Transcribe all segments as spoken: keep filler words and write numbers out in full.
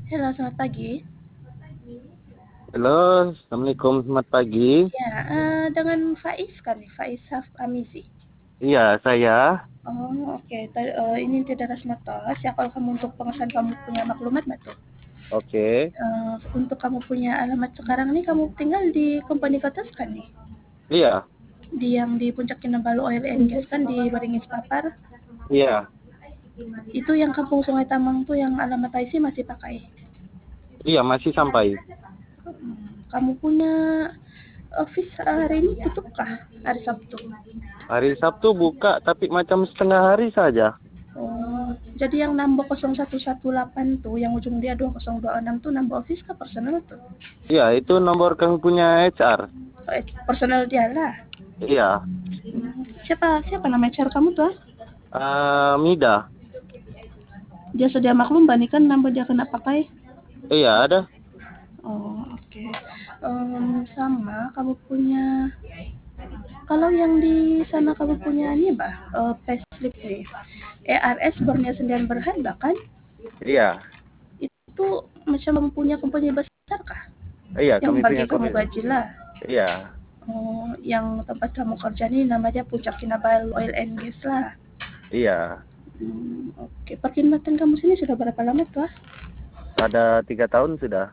Halo, selamat pagi. Halo, Assalamualaikum, selamat pagi. Ya, eee, dengan Faiz kan nih, Faiz Saf Amizi? Iya, saya. Oh, oke. Ta eee, ini tidak Rasmatos ya, kalau kamu untuk pengesan kamu punya maklumat nggak tuh? Oke. Eee, untuk kamu punya alamat sekarang nih, kamu tinggal di Company Kotas kan nih? Iya, Di yang di Puncak Kinabalu Oil and Gas kan di Waringin Papar? iya, Itu yang Kampung Sungai Tamang tuh yang alamat I C masih pakai? iya masih sampai. Mhm. Kamu punya office hari ini tutup kah? Hari Sabtu? Hari Sabtu buka, tapi macam setengah hari saja. Oh, jadi yang nambah nol satu satu delapan tuh, yang ujung dia dua nol dua enam tuh nambah office kah personal tuh? Iya, itu nomor kami punya H R. Oh, eh, personal dia lah. Iya, Siapa siapa nama H R kamu tuh? Ah? eh Mida. Dia sedia maklum bandingkan nambah dia kena pakai. Iya, ada. Oh, oke. Okay. Um, sama kamu punya, kalau yang di sana kamu punya ini bah, uh, payslip nih. E R S Borneo Sendian Berharga kan? Iya, Itu macam mempunyai komponi besar kah? iya Yang kami bagi punya kamu kopi. gaji lah. Iya, Oh, yang tempat kamu kerja nih namanya Puncak Kinabalu Oil and Gas lah. iya. Hmm, oke. Perkhidmatan kamu sini sudah berapa lama tuh? Ada tiga tahun sudah.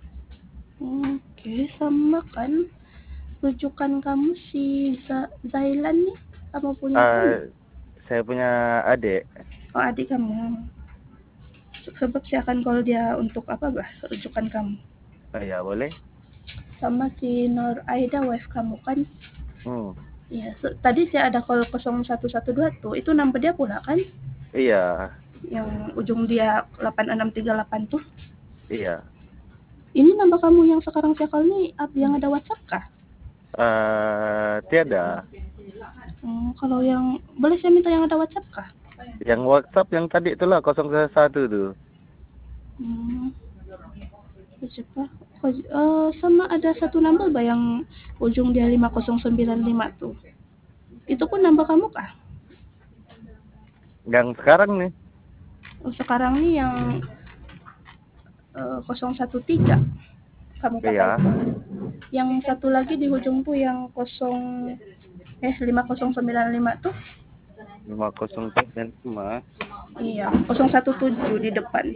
Oke, sama kan. Rujukan kamu si Z- Zailan nih. Kamu punya Eh, kan? saya punya adik. Oh, adik kamu. Sebab saya akan call dia untuk apa bah? Rujukan kamu. Oh, iya, boleh. Sama si Nur Aida, wife kamu kan? Hmm, Iya, so- tadi saya ada call nol satu satu dua tuh. Itu number dia pula kan? iya, Yang ujung dia delapan enam tiga delapan tuh. iya. Ini nambah kamu yang sekarang saya call nih, up- yang ada WhatsApp kah? Eh, tiada. Hmm, kalau yang boleh saya minta yang ada WhatsApp kah? Yang WhatsApp yang tadi itulah nol satu tuh. Hmm, siapa? Oh, eh, sama ada satu nambah bah yang ujung dia lima nol sembilan lima tuh. Itu pun nambah kamu kah? Yang sekarang nih. Oh, sekarang nih yang eh, nol satu tiga kamu pakai Iya, itu. Yang satu lagi di ujung tuh yang kosong eh lima nol sembilan lima tuh. lima nol sembilan lima. Iya, nol satu tujuh di depan.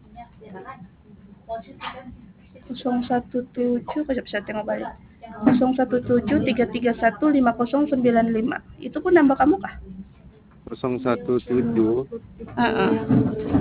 nol satu tujuh, kok bisa tengok balik. nol satu tujuh tiga tiga satu lima nol sembilan lima. Itu pun nambah kamu kah? nol satu tujuh Uh-uh.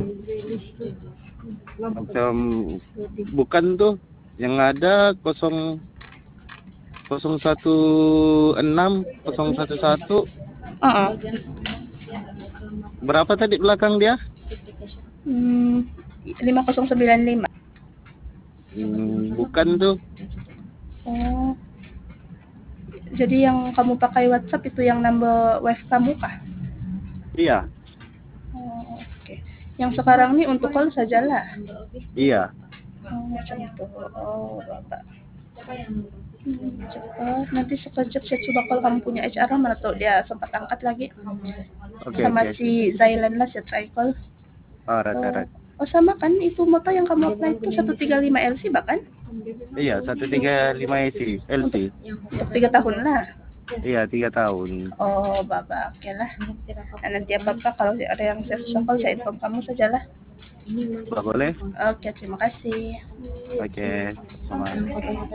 macam bukan tuh yang ada nol nol satu enam nol satu satu. Uh-uh. Berapa tadi belakang dia? Hmm, lima nol sembilan lima. Hmm, bukan tuh. Oh, jadi yang kamu pakai WhatsApp itu yang nambah wifi kamu kah? Iya, Oh, oke. Okay. Yang sekarang nih untuk call sajalah. iya. Oh, macam itu. Oh, Bapak. Hmm, cepat. Nanti sekejap saya coba kalau kamu punya H R mana tuh dia sempat angkat lagi. Oke, Sama oke. si Zailan lah saya try call. Oh, Oh, rata-rata. oh sama kan itu motor yang kamu apply itu seratus tiga puluh lima L C bahkan Iya, seratus tiga puluh lima L C. L C. untuk untuk tiga tahun lah. Iya, tiga tahun. Oh, Bapak, oke lah. Nah, nanti apa-apa kalau ada yang saya susah call saya inform kamu sajalah. Nggak boleh? Oke, terima kasih. Oke, sama.